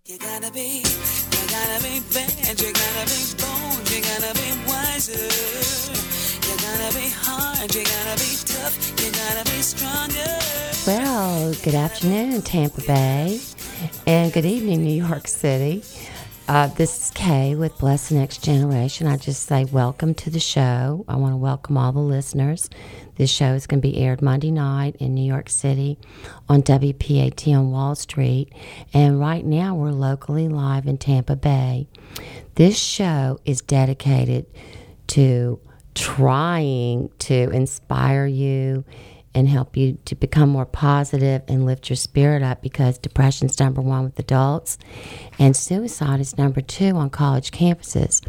You gotta be bad, you gotta be bold, you gotta be wiser. You gotta be hard, you gotta be tough, you gotta be stronger. Well, good afternoon, Tampa Bay, and good evening, New York City. This is Kay with Bless the Next Generation. I just say welcome to the show. I want to welcome all the listeners. This show is going to be aired Monday night in New York City on WPAT on Wall Street. And right now we're locally live in Tampa Bay. This show is dedicated to trying to inspire you and help you to become more positive and lift your spirit up, because depression's number one with adults and suicide is number two on college campuses.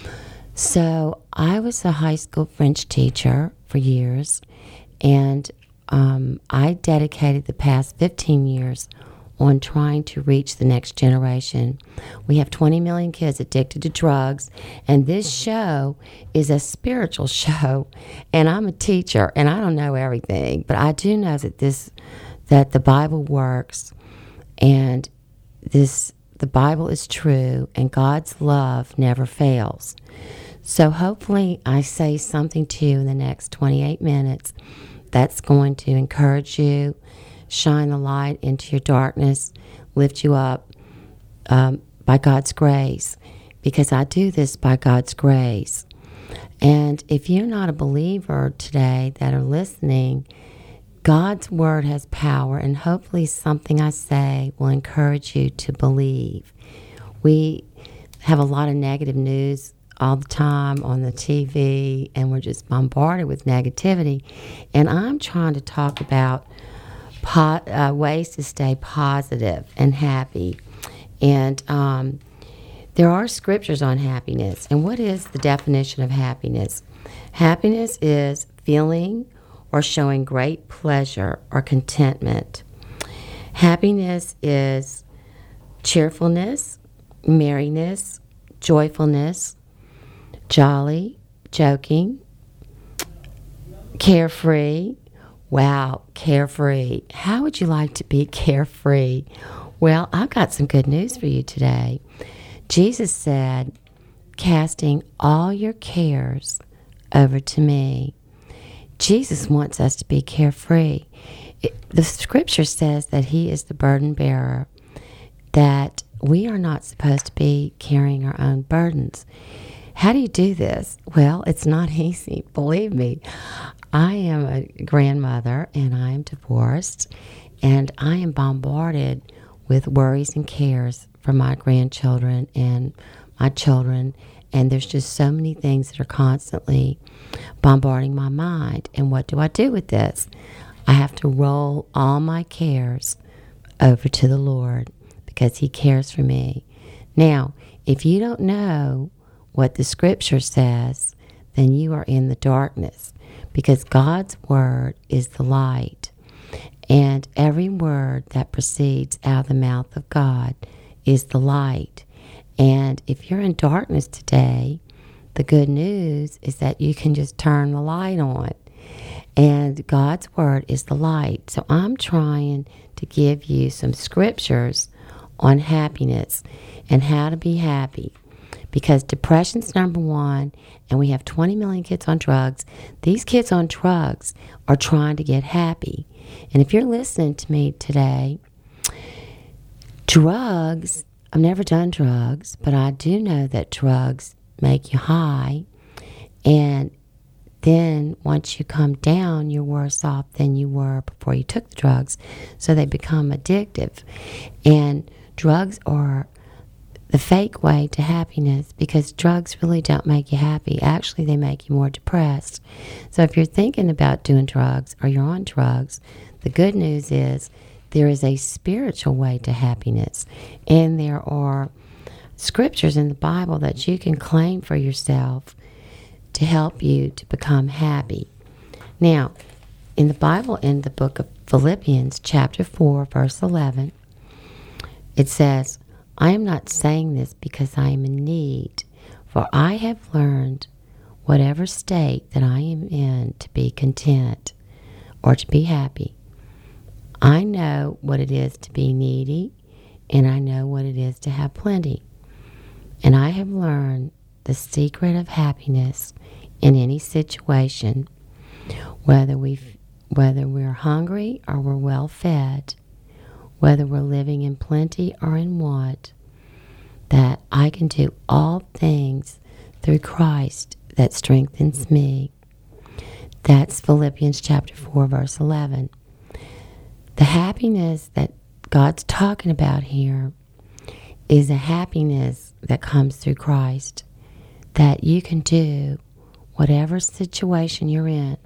So I was a high school French teacher for years, and I dedicated the past 15 years on trying to reach the next generation. We have 20 million kids addicted to drugs, and this show is a spiritual show. And I'm a teacher, and I don't know everything, but I do know that the Bible works, and the Bible is true, and God's love never fails. So hopefully I say something to you in the next 28 minutes that's going to encourage you, shine the light into your darkness, lift you up by God's grace, because I do this by God's grace. And if you're not a believer today that are listening, God's word has power, and hopefully something I say will encourage you to believe. We have a lot of negative news all the time on the TV, and we're just bombarded with negativity. And I'm trying to talk about ways to stay positive and happy. And there are scriptures on happiness. And what is the definition of happiness? Happiness is feeling or showing great pleasure or contentment. Happiness is cheerfulness, merriness, joyfulness, jolly, joking, carefree. Wow, carefree. How would you like to be carefree? Well, I've got some good news for you today. Jesus said, casting all your cares over to me. Jesus wants us to be carefree. The scripture says that he is the burden bearer, that we are not supposed to be carrying our own burdens. How do you do this? Well, it's not easy, believe me. I am a grandmother, and I am divorced, and I am bombarded with worries and cares for my grandchildren and my children, and there's just so many things that are constantly bombarding my mind. And what do I do with this? I have to roll all my cares over to the Lord, because he cares for me. Now, if you don't know what the scripture says, then you are in the darkness, because God's word is the light, and every word that proceeds out of the mouth of God is the light. And if you're in darkness today, the good news is that you can just turn the light on, and God's word is the light. So I'm trying to give you some scriptures on happiness and how to be happy, because depression's number one, and we have 20 million kids on drugs. These kids on drugs are trying to get happy. And if you're listening to me today, drugs, I've never done drugs, but I do know that drugs make you high, and then once you come down, you're worse off than you were before you took the drugs. So they become addictive. And drugs are the fake way to happiness, because drugs really don't make you happy. Actually, they make you more depressed. So if you're thinking about doing drugs or you're on drugs, the good news is there is a spiritual way to happiness. And there are scriptures in the Bible that you can claim for yourself to help you to become happy. Now, in the Bible, in the book of Philippians, chapter 4, verse 11, it says, I am not saying this because I am in need, for I have learned whatever state that I am in to be content or to be happy. I know what it is to be needy, and I know what it is to have plenty. And I have learned the secret of happiness in any situation, whether we're hungry or we're well fed, whether we're living in plenty or in want, that I can do all things through Christ that strengthens me. That's Philippians chapter 4, verse 11. The happiness that God's talking about here is a happiness that comes through Christ, that you can do whatever situation you're in.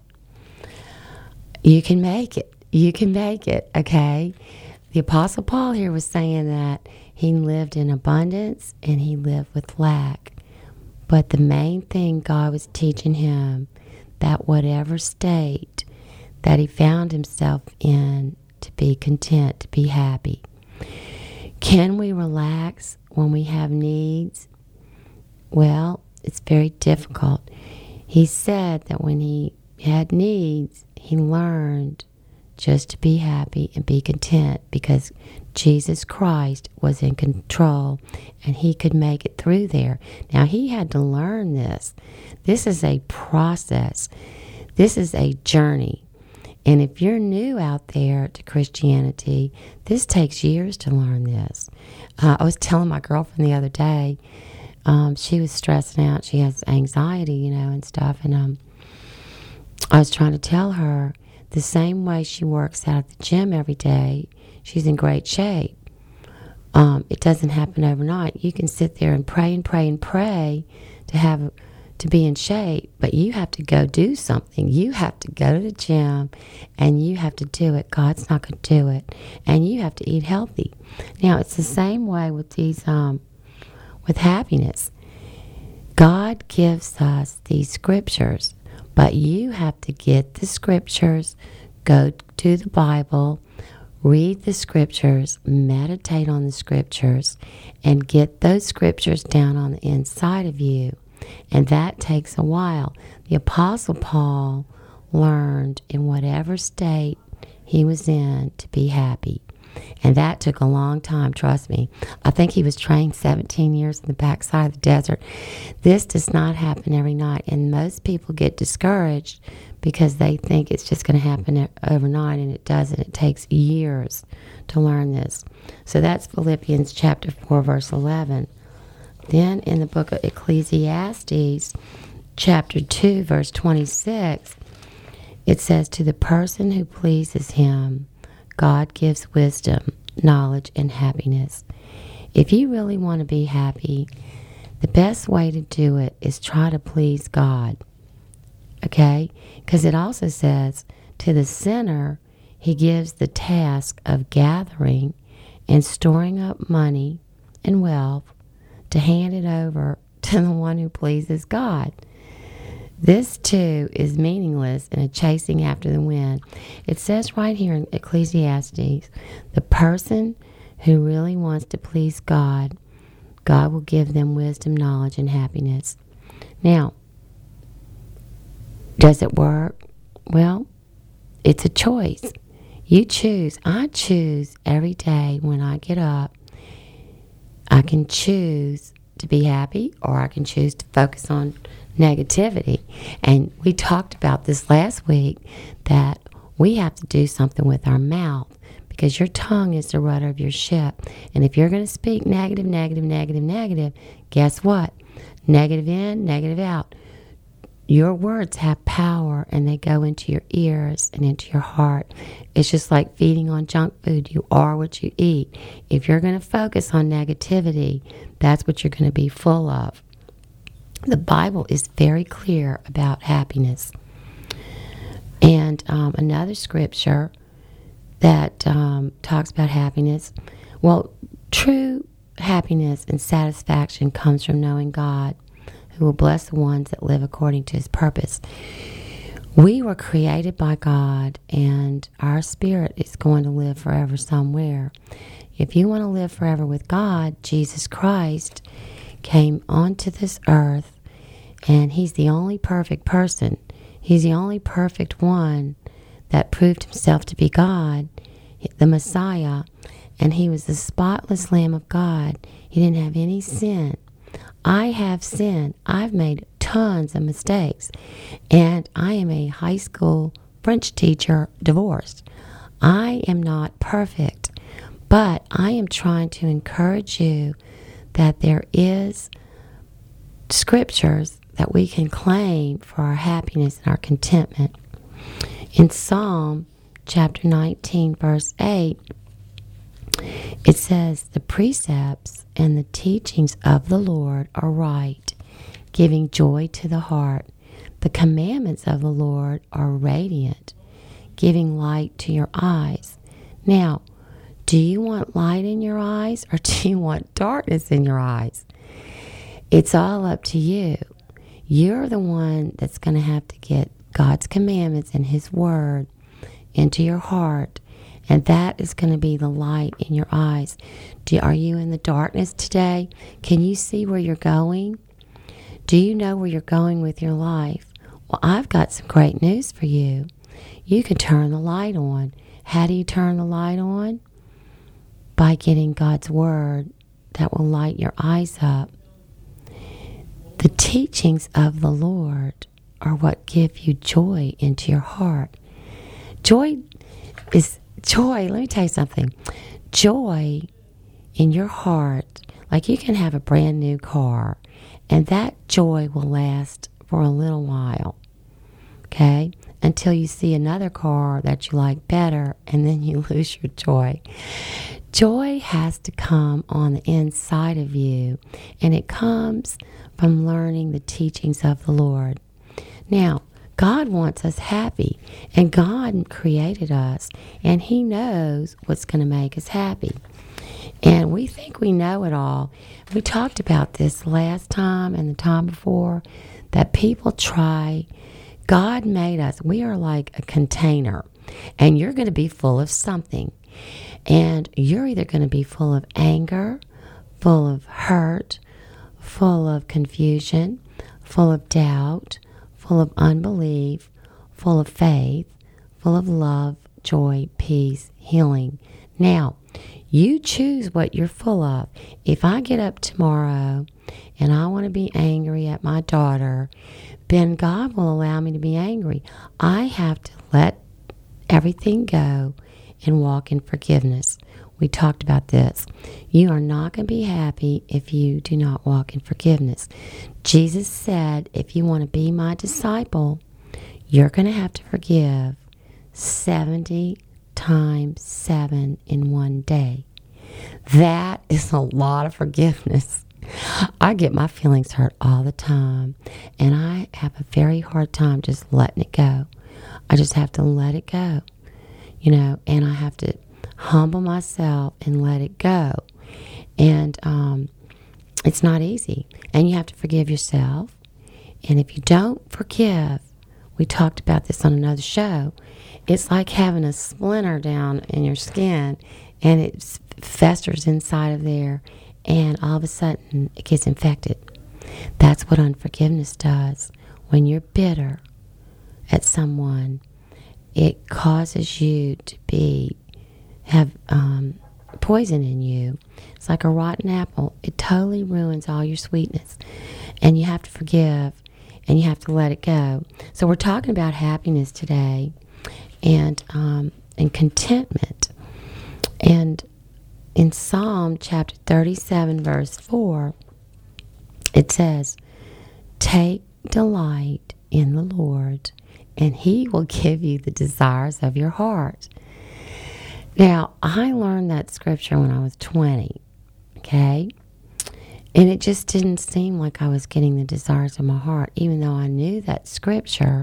You can make it. You can make it, okay? The Apostle Paul here was saying that he lived in abundance and he lived with lack. But the main thing God was teaching him, that whatever state that he found himself in, to be content, to be happy. Can we relax when we have needs? Well, it's very difficult. He said that when he had needs, he learned just to be happy and be content because Jesus Christ was in control and he could make it through there. Now, he had to learn this. This is a process. This is a journey. And if you're new out there to Christianity, this takes years to learn this. I was telling my girlfriend the other day, she was stressing out. She has anxiety, and stuff. And I was trying to tell her the same way she works out at the gym every day, she's in great shape. It doesn't happen overnight. You can sit there and pray and pray and pray to be in shape, but you have to go do something. You have to go to the gym and you have to do it. God's not going to do it. And you have to eat healthy. Now, it's the same way with these, with happiness. God gives us these scriptures, but you have to get the scriptures, go to the Bible, read the scriptures, meditate on the scriptures, and get those scriptures down on the inside of you. And that takes a while. The Apostle Paul learned in whatever state he was in to be happy. And that took a long time, trust me. I think he was trained 17 years in the backside of the desert. This does not happen every night. And most people get discouraged because they think it's just going to happen overnight, and it doesn't. It takes years to learn this. So that's Philippians chapter 4, verse 11. Then in the book of Ecclesiastes, chapter 2, verse 26, it says, "To the person who pleases him, God gives wisdom, knowledge, and happiness." If you really want to be happy, the best way to do it is try to please God. Okay? Because it also says, to the sinner, he gives the task of gathering and storing up money and wealth to hand it over to the one who pleases God. This, too, is meaningless in a chasing after the wind. It says right here in Ecclesiastes, the person who really wants to please God, God will give them wisdom, knowledge, and happiness. Now, does it work? Well, it's a choice. You choose. I choose every day when I get up. I can choose to be happy, or I can choose to focus on negativity. And we talked about this last week, that we have to do something with our mouth, because your tongue is the rudder of your ship. And if you're going to speak negative, guess what? Negative in, negative out. Your words have power, and they go into your ears and into your heart. It's just like feeding on junk food. You are what you eat. If you're going to focus on negativity, that's what you're going to be full of. The Bible is very clear about happiness. And another scripture that talks about happiness, well, true happiness and satisfaction comes from knowing God, who will bless the ones that live according to his purpose. We were created by God, and our spirit is going to live forever somewhere. If you want to live forever with God, Jesus Christ came onto this earth, and he's the only perfect person. He's the only perfect one that proved himself to be God. the Messiah, and he was the spotless Lamb of God. He didn't have any sin. I have sinned. I've made tons of mistakes. And I am a high school French teacher, divorced. I am not perfect, but I am trying to encourage you that there is scriptures that we can claim for our happiness and our contentment. In Psalm chapter 19, verse 8, it says, "The precepts and the teachings of the Lord are right, giving joy to the heart. The commandments of the Lord are radiant, giving light to your eyes." Now, do you want light in your eyes, or do you want darkness in your eyes? It's all up to you. You're the one that's going to have to get God's commandments and His Word into your heart, and that is going to be the light in your eyes. Are you in the darkness today? Can you see where you're going? Do you know where you're going with your life? Well, I've got some great news for you. You can turn the light on. How do you turn the light on? By getting God's Word that will light your eyes up. The teachings of the Lord are what give you joy into your heart. Joy. Let me tell you something. Joy in your heart, like you can have a brand new car, and that joy will last for a little while, okay? Until you see another car that you like better, and then you lose your joy. Joy has to come on the inside of you, and it comes from learning the teachings of the Lord. Now, God wants us happy, and God created us, and He knows what's going to make us happy. And we think we know it all. We talked about this last time and the time before, that people try. God made us. We are like a container, and you're going to be full of something. And you're either going to be full of anger, full of hurt, full of confusion, full of doubt, full of unbelief, full of faith, full of love, joy, peace, healing. Now, you choose what you're full of. If I get up tomorrow and I want to be angry at my daughter, then God will allow me to be angry. I have to let everything go and walk in forgiveness. We talked about this. You are not going to be happy if you do not walk in forgiveness. Jesus said, if you want to be my disciple, you're going to have to forgive 70 times 7 in one day. That is a lot of forgiveness. I get my feelings hurt all the time, and I have a very hard time just letting it go. I just have to let it go, and I have to humble myself and let it go. And it's not easy. And you have to forgive yourself. And if you don't forgive, we talked about this on another show, it's like having a splinter down in your skin, and it festers inside of there, and all of a sudden it gets infected. That's what unforgiveness does. When you're bitter at someone, it causes you to have poison in you. It's like a rotten apple. It totally ruins all your sweetness. And you have to forgive, and you have to let it go. So we're talking about happiness today, and contentment. And in Psalm chapter 37, verse 4, it says, "Take delight in the Lord, and He will give you the desires of your heart." Now, I learned that scripture when I was 20, okay? And it just didn't seem like I was getting the desires of my heart. Even though I knew that scripture,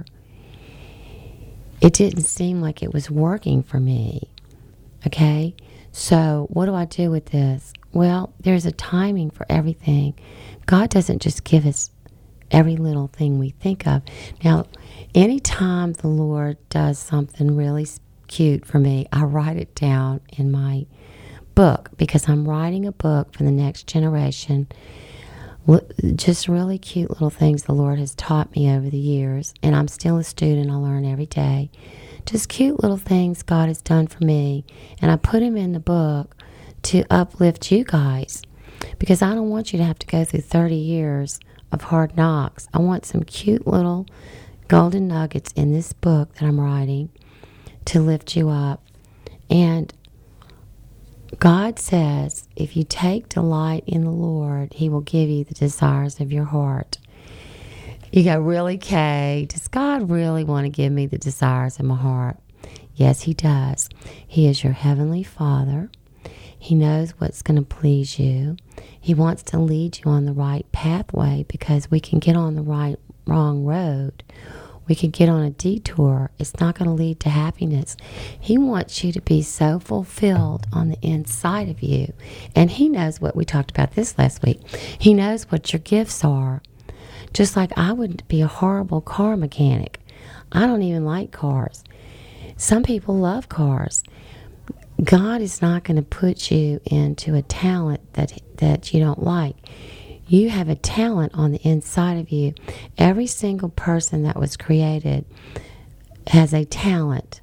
it didn't seem like it was working for me, okay? So what do I do with this? Well, there's a timing for everything. God doesn't just give us every little thing we think of. Now, anytime the Lord does something really cute for me, I write it down in my book, because I'm writing a book for the next generation. Just really cute little things the Lord has taught me over the years, and I'm still a student. I learn every day just cute little things God has done for me. And I put them in the book to uplift you guys, because I don't want you to have to go through 30 years of hard knocks. I want some cute little golden nuggets in this book that I'm writing to lift you up. And God says, if you take delight in the Lord, He will give you the desires of your heart. You go, really, Kay? Does God really want to give me the desires of my heart? Yes, He does. He is your Heavenly Father. He knows what's going to please you. He wants to lead you on the right pathway, because we can get on the wrong road. We can get on a detour. It's not going to lead to happiness. He wants you to be so fulfilled on the inside of you. And He knows what we talked about this last week. He knows what your gifts are. Just like I would be a horrible car mechanic. I don't even like cars. Some people love cars. God is not going to put you into a talent that you don't like. You have a talent on the inside of you. Every single person that was created has a talent.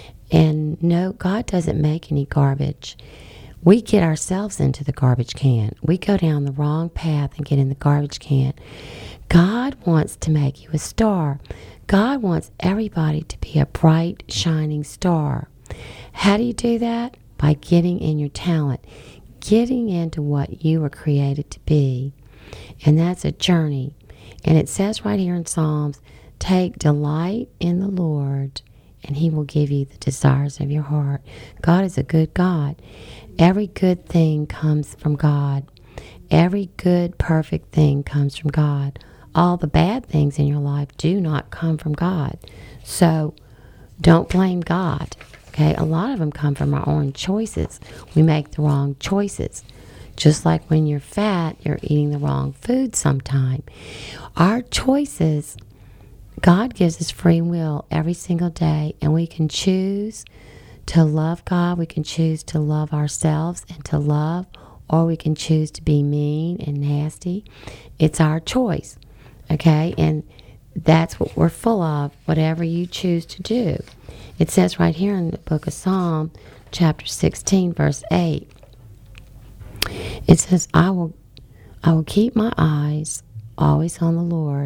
And no, God doesn't make any garbage. We get ourselves into the garbage can. We go down the wrong path and get in the garbage can. God wants to make you a star. God wants everybody to be a bright, shining star. How do you do that? By getting in your talent, getting into what you were created to be. And that's a journey. And it says right here in Psalms, take delight in the Lord, and He will give you the desires of your heart. God is a good God. Every good thing comes from God. Every good, perfect thing comes from God. All the bad things in your life do not come from God. So don't blame God. Okay, a lot of them come from our own choices. We make the wrong choices. Just like when you're fat, you're eating the wrong food sometime. Our choices, God gives us free will every single day, and we can choose to love God. We can choose to love ourselves and to love, or we can choose to be mean and nasty. It's our choice, okay? And that's what we're full of, whatever you choose to do. It says right here in the book of Psalm, chapter 16, verse 8, it says, I will keep my eyes always on the Lord,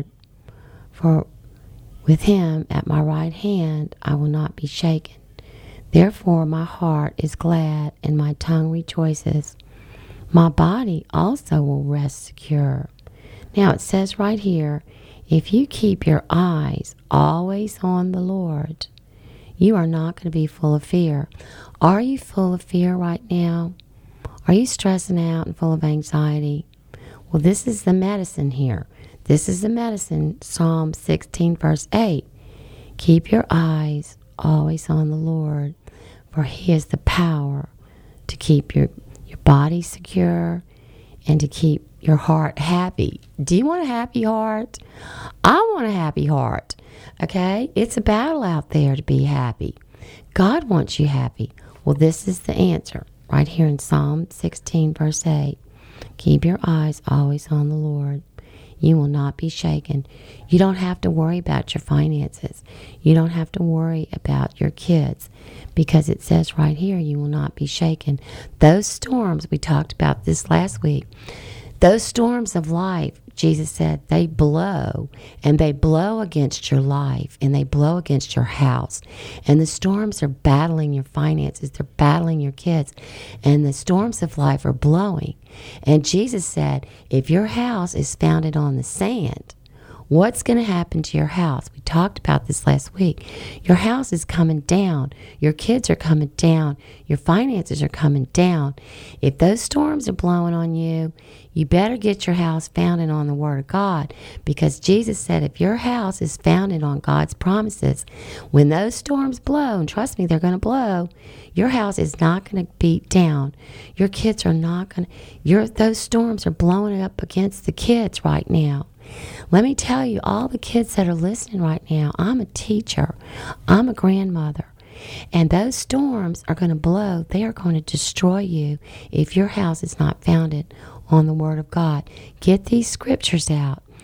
for with Him at my right hand I will not be shaken. Therefore my heart is glad, and my tongue rejoices. My body also will rest secure. Now it says right here, if you keep your eyes always on the Lord, you are not going to be full of fear. Are you full of fear right now? Are you stressing out and full of anxiety? Well, this is the medicine here. This is the medicine, Psalm 16, verse 8. Keep your eyes always on the Lord, for He has the power to keep your body secure and to keep your heart happy. Do you want a happy heart? I want a happy heart. Okay? It's a battle out there to be happy. God wants you happy. Well, this is the answer right here in Psalm 16, verse 8. Keep your eyes always on the Lord. You will not be shaken. You don't have to worry about your finances. You don't have to worry about your kids, because it says right here, you will not be shaken. Those storms, we talked about this last week, those storms of life, Jesus said, they blow, and they blow against your life, and they blow against your house. And the storms are battling your finances. They're battling your kids. And the storms of life are blowing. And Jesus said, if your house is founded on the sand, what's going to happen to your house? We talked about this last week. Your house is coming down. Your kids are coming down. Your finances are coming down. If those storms are blowing on you, you better get your house founded on the Word of God, because Jesus said if your house is founded on God's promises, when those storms blow, and trust me, they're going to blow, your house is not going to beat down. Your kids are not going to, those storms are blowing up against the kids right now. Let me tell you, all the kids that are listening right now, I'm a teacher. I'm a grandmother. And those storms are going to blow. They are going to destroy you if your house is not founded on the Word of God. Get these scriptures out.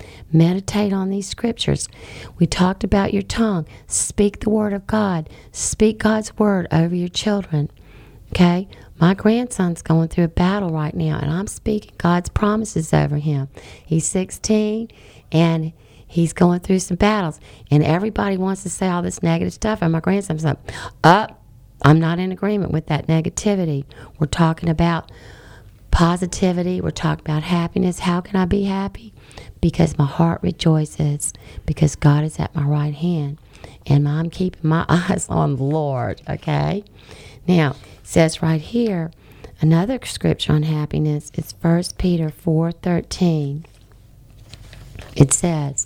Meditate on these scriptures. We talked about your tongue. Speak the word of God. Speak God's word over your children. Okay? My grandson's going through a battle right now, and I'm speaking God's promises over him. He's 16, and he's going through some battles. And everybody wants to say all this negative stuff, and my grandson's like, I'm not in agreement with that negativity. We're talking about positivity. We're talking about happiness. How can I be happy? Because my heart rejoices, because God is at my right hand, and I'm keeping my eyes on the Lord, okay? Now, it says right here, another scripture on happiness is 1 Peter 4:13. It says,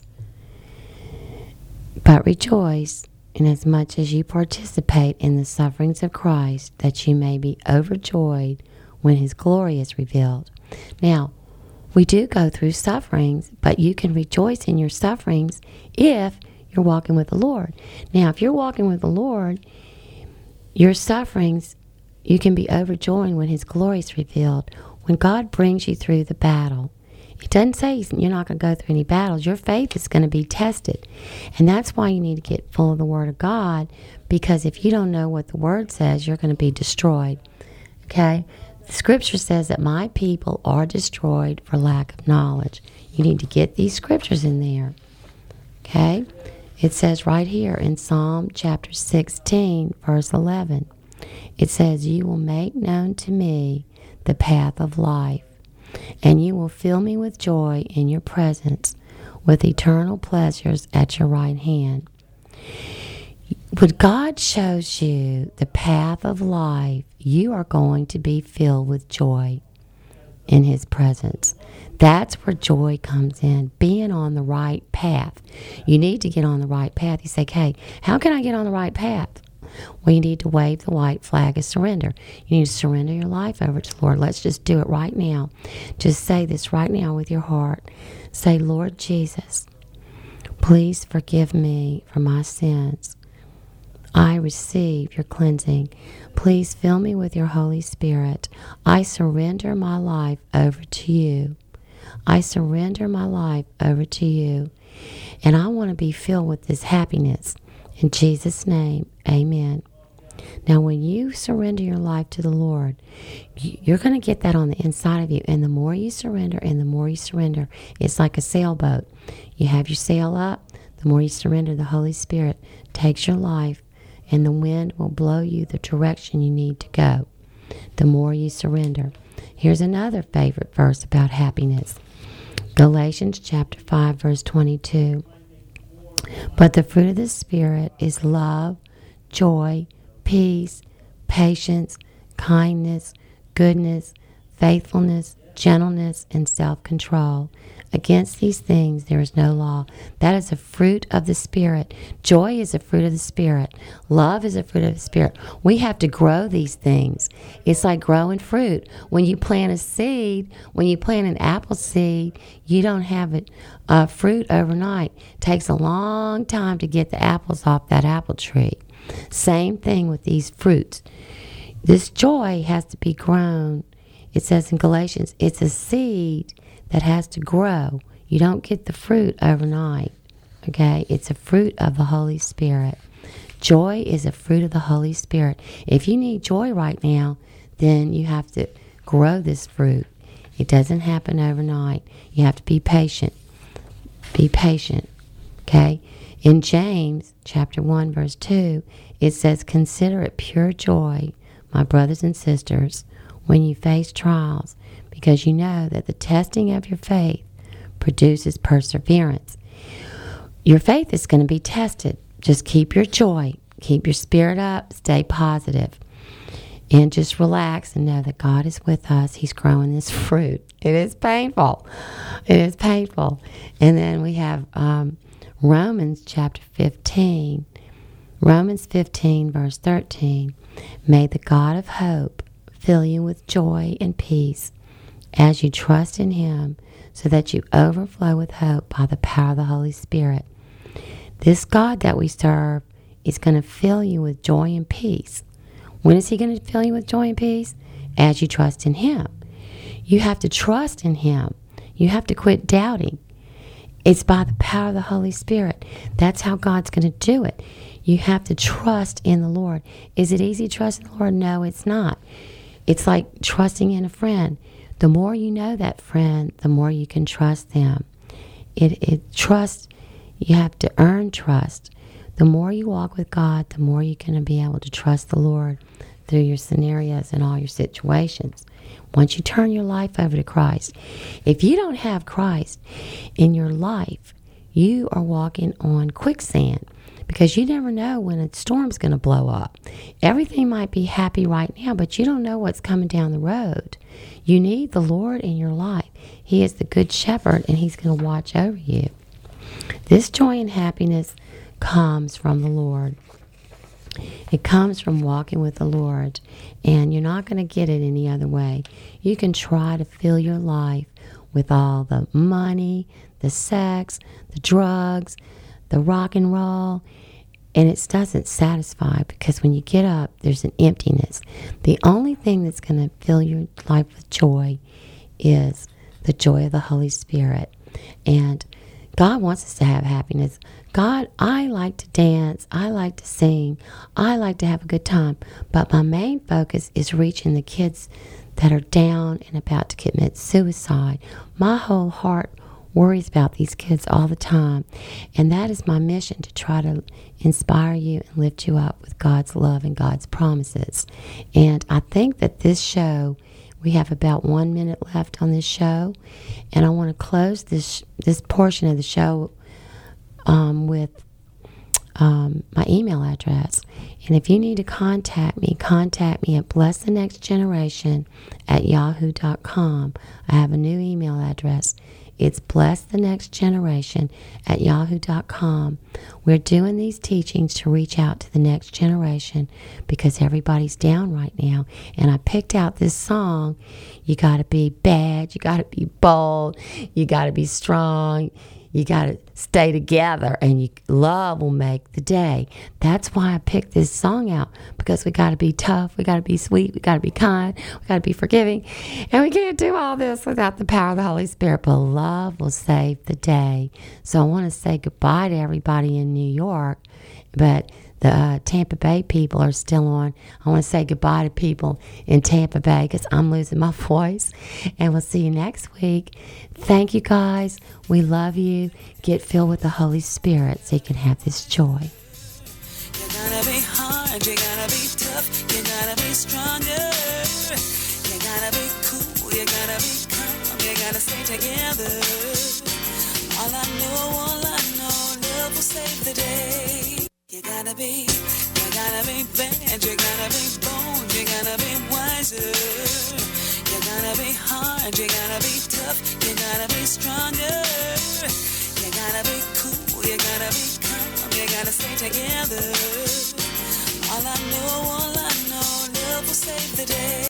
"But rejoice inasmuch as you participate in the sufferings of Christ, that you may be overjoyed when his glory is revealed." Now, we do go through sufferings, but you can rejoice in your sufferings if you're walking with the Lord. Now, if you're walking with the Lord, your sufferings, you can be overjoyed when his glory is revealed. When God brings you through the battle, it doesn't say you're not going to go through any battles. Your faith is going to be tested. And that's why you need to get full of the Word of God, because if you don't know what the Word says, you're going to be destroyed. Okay? The Scripture says that my people are destroyed for lack of knowledge. You need to get these scriptures in there. Okay? It says right here in Psalm chapter 16, verse 11, it says, "You will make known to me the path of life, and you will fill me with joy in your presence, with eternal pleasures at your right hand." When God shows you the path of life, you are going to be filled with joy in his presence. That's where joy comes in, being on the right path. You need to get on the right path. You say, "Okay, how can I get on the right path?" Well, you need to wave the white flag of surrender. You need to surrender your life over to the Lord. Let's just do it right now. Just say this right now with your heart. Say, "Lord Jesus, please forgive me for my sins. I receive your cleansing. Please fill me with your Holy Spirit. I surrender my life over to you. I surrender my life over to you. And I want to be filled with this happiness. In Jesus' name, amen." Now, when you surrender your life to the Lord, you're going to get that on the inside of you. And the more you surrender, it's like a sailboat. You have your sail up. The more you surrender, the Holy Spirit takes your life, and the wind will blow you the direction you need to go. The more you surrender. Here's another favorite verse about happiness. Galatians chapter 5, verse 22. "But the fruit of the Spirit is love, joy, peace, patience, kindness, goodness, faithfulness, gentleness, and self-control. Against these things there is no law." That is a fruit of the Spirit. Joy is a fruit of the Spirit. Love is a fruit of the Spirit. We have to grow these things. It's like growing fruit. When you plant a seed, when you plant an apple seed, you don't have it fruit overnight. It takes a long time to get the apples off that apple tree. Same thing with these fruits. This joy has to be grown. It says in Galatians, it's a seed that has to grow. You don't get the fruit overnight, okay? It's a fruit of the Holy Spirit. Joy is a fruit of the Holy Spirit. If you need joy right now, then you have to grow this fruit. It doesn't happen overnight. You have to be patient. Be patient, okay? In James chapter 1, verse 2, it says, "Consider it pure joy, my brothers and sisters, when you face trials, because you know that the testing of your faith produces perseverance." Your faith is going to be tested. Just keep your joy. Keep your spirit up. Stay positive. And just relax and know that God is with us. He's growing this fruit. It is painful. It is painful. And then we have Romans chapter 15. Romans 15, verse 13. "May the God of hope fill you with joy and peace as you trust in him, so that you overflow with hope by the power of the Holy Spirit." This God that we serve is going to fill you with joy and peace. When is he going to fill you with joy and peace? As you trust in him. You have to trust in him. You have to quit doubting. It's by the power of the Holy Spirit. That's how God's going to do it. You have to trust in the Lord. Is it easy to trust in the Lord? No, it's not. It's like trusting in a friend. The more you know that friend, the more you can trust them. Trust, you have to earn trust. The more you walk with God, the more you're going to be able to trust the Lord through your scenarios and all your situations. Once you turn your life over to Christ, if you don't have Christ in your life, you are walking on quicksand, because you never know when a storm's going to blow up. Everything might be happy right now, but you don't know what's coming down the road. You need the Lord in your life. He is the good shepherd, and he's going to watch over you. This joy and happiness comes from the Lord. It comes from walking with the Lord, and you're not going to get it any other way. You can try to fill your life with all the money, the sex, the drugs, the rock and roll, and it doesn't satisfy, because when you get up, there's an emptiness. The only thing that's going to fill your life with joy is the joy of the Holy Spirit. And God wants us to have happiness. God, I like to dance. I like to sing. I like to have a good time. But my main focus is reaching the kids that are down and about to commit suicide. My whole heart worries about these kids all the time. And that is my mission, to try to inspire you and lift you up with God's love and God's promises. And I think that this show, we have about 1 minute left on this show. And I want to close this portion of the show with my email address. And if you need to contact me at blessthenextgeneration@yahoo.com. I have a new email address. It's blessthenextgeneration@yahoo.com. We're doing these teachings to reach out to the next generation, because everybody's down right now. And I picked out this song. You got to be bad. You got to be bold. You got to be strong. You got to stay together, and love will make the day. That's why I picked this song out, because we got to be tough. We got to be sweet. We got to be kind. We got to be forgiving. And we can't do all this without the power of the Holy Spirit. But love will save the day. So I want to say goodbye to everybody in New York. But the Tampa Bay people are still on. I want to say goodbye to people in Tampa Bay, because I'm losing my voice. And we'll see you next week. Thank you, guys. We love you. Get filled with the Holy Spirit so you can have this joy. You gotta be hard, you gotta be tough, you gotta be stronger. You gotta be cool, you gotta be calm, you gotta stay together. All I know, love will save the day. You gotta be bad, you gotta be bold, you gotta be wiser. You gotta be hard, you gotta be tough, you gotta be stronger. You gotta be cool, you gotta be calm, you gotta stay together. All I know, love will save the day.